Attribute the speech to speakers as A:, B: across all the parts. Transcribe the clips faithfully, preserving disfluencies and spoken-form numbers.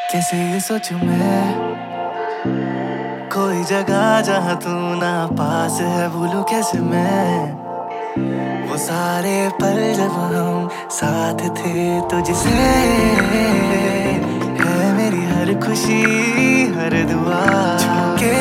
A: कैसे ये सोचूं मैं कोई जगह जहां तू ना पास है, भूलूं कैसे मैं वो सारे पल जब हम साथ थे तुझसे। है मेरी हर खुशी हर दुआ के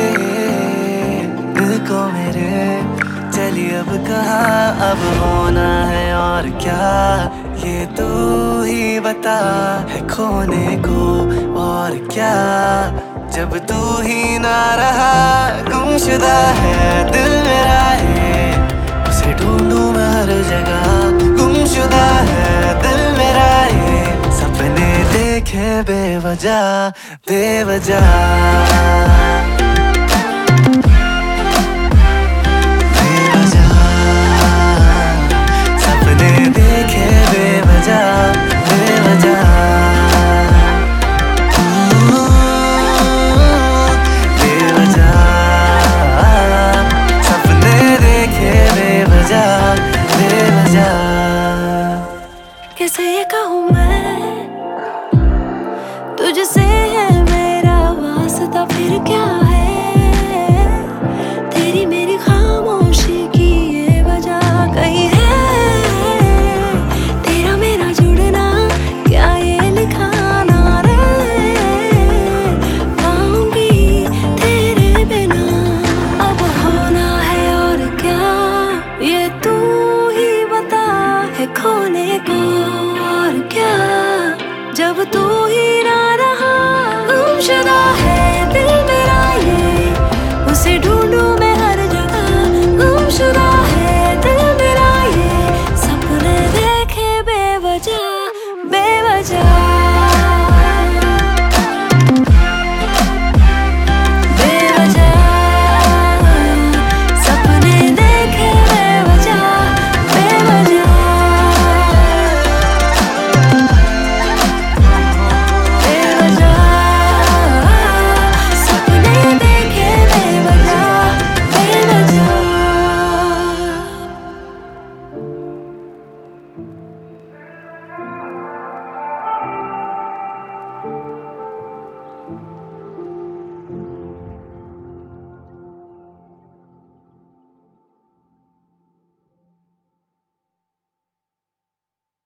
A: दिल को मेरे, चली अब कहाँ अब होना है और क्या, ये तू ही बता है खोने को और क्या। जब तू ही ना रहा गुमशुदा है दिल मेरा है, उसे ढूंढूं मैं हर जगह। गुमशुदा है दिल मेरा है, सपने देखे बेवजह बेवजह।